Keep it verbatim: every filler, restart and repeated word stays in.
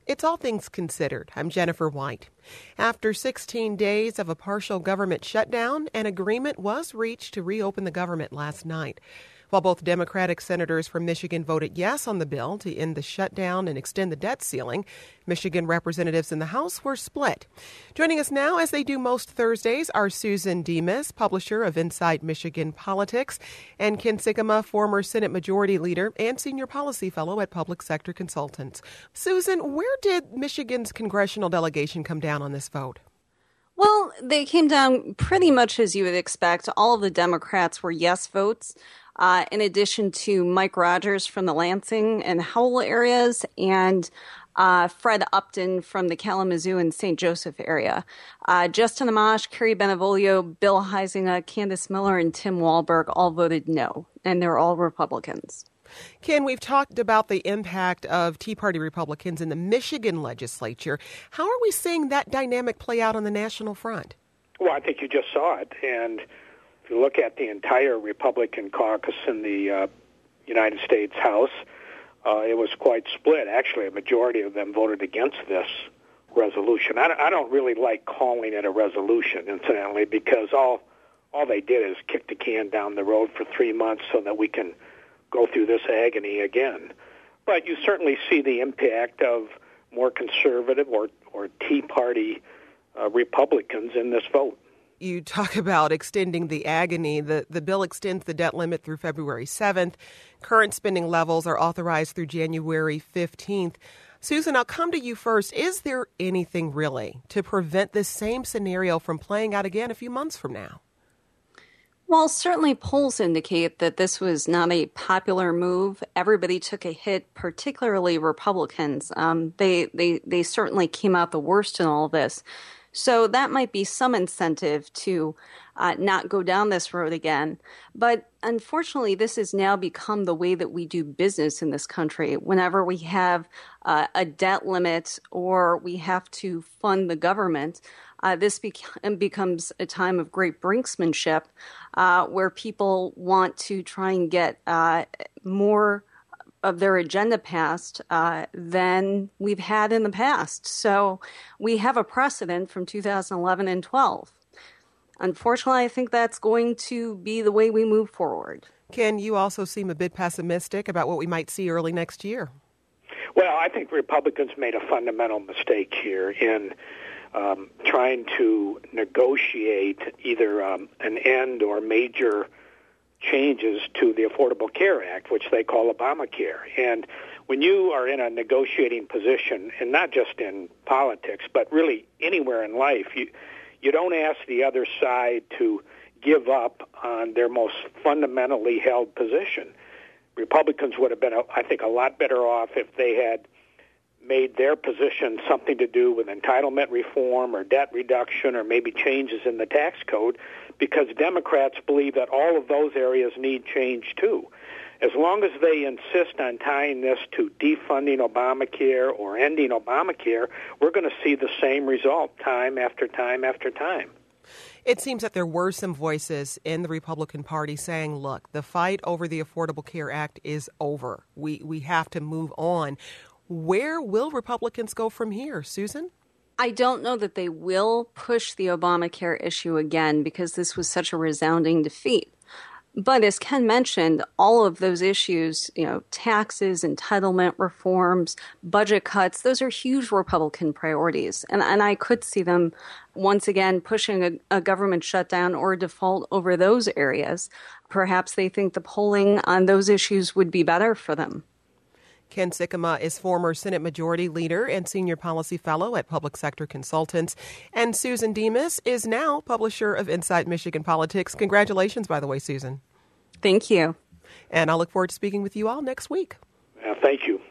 It's All Things Considered. I'm Jennifer White. After sixteen days of a partial government shutdown, an agreement was reached to reopen the government last night. While both Democratic senators from Michigan voted yes on the bill to end the shutdown and extend the debt ceiling, Michigan representatives in the House were split. Joining us now, as they do most Thursdays, are Susan Demas, publisher of Inside Michigan Politics, and Ken Sikkema, former Senate Majority Leader and Senior Policy Fellow at Public Sector Consultants. Susan, where did Michigan's congressional delegation come down on this vote? Well, they came down pretty much as you would expect. All of the Democrats were yes votes. Uh, in addition to Mike Rogers from the Lansing and Howell areas and uh, Fred Upton from the Kalamazoo and Saint Joseph area. Uh, Justin Amash, Kerry Benevolio, Bill Huizenga, Candace Miller, and Tim Walberg all voted no, and they're all Republicans. Ken, we've talked about the impact of Tea Party Republicans in the Michigan legislature. How are we seeing that dynamic play out on the national front? Well, I think you just saw it, and if you look at the entire Republican caucus in the uh, United States House, uh, it was quite split. Actually, a majority of them voted against this resolution. I, I don't really like calling it a resolution, incidentally, because all all they did is kick the can down the road for three months so that we can go through this agony again. But you certainly see the impact of more conservative or, or Tea Party uh, Republicans in this vote. You talk about extending the agony. The, the bill extends the debt limit through February seventh. Current spending levels are authorized through January fifteenth. Susan, I'll come to you first. Is there anything really to prevent this same scenario from playing out again a few months from now? Well, certainly polls indicate that this was not a popular move. Everybody took a hit, particularly Republicans. Um, they, they, they certainly came out the worst in all of this. So that might be some incentive to uh, not go down this road again. But unfortunately, this has now become the way that we do business in this country. Whenever we have uh, a debt limit or we have to fund the government, uh, this bec- becomes a time of great brinksmanship uh, where people want to try and get uh, more of their agenda passed uh, than we've had in the past. So we have a precedent from two thousand eleven and twelve. Unfortunately, I think that's going to be the way we move forward. Ken, you also seem a bit pessimistic about what we might see early next year. Well, I think Republicans made a fundamental mistake here in um, trying to negotiate either um, an end or major changes to the Affordable Care Act, which they call Obamacare. And when you are in a negotiating position, and not just in politics, but really anywhere in life, you you don't ask the other side to give up on their most fundamentally held position. Republicans would have been, I think, a lot better off if they had made their position something to do with entitlement reform or debt reduction or maybe changes in the tax code, because Democrats believe that all of those areas need change too. As long as they insist on tying this to defunding Obamacare or ending Obamacare, we're going to see the same result time after time after time. It seems that there were some voices in the Republican Party saying, look, the fight over the Affordable Care Act is over. We we have to move on. Where will Republicans go from here, Susan? I don't know that they will push the Obamacare issue again because this was such a resounding defeat. But as Ken mentioned, all of those issues, you know, taxes, entitlement reforms, budget cuts, those are huge Republican priorities. And, and I could see them once again pushing a, a government shutdown or a default over those areas. Perhaps they think the polling on those issues would be better for them. Ken Sikkema is former Senate Majority Leader and Senior Policy Fellow at Public Sector Consultants. And Susan Demas is now publisher of Inside Michigan Politics. Congratulations, by the way, Susan. Thank you. And I look forward to speaking with you all next week. Uh, thank you.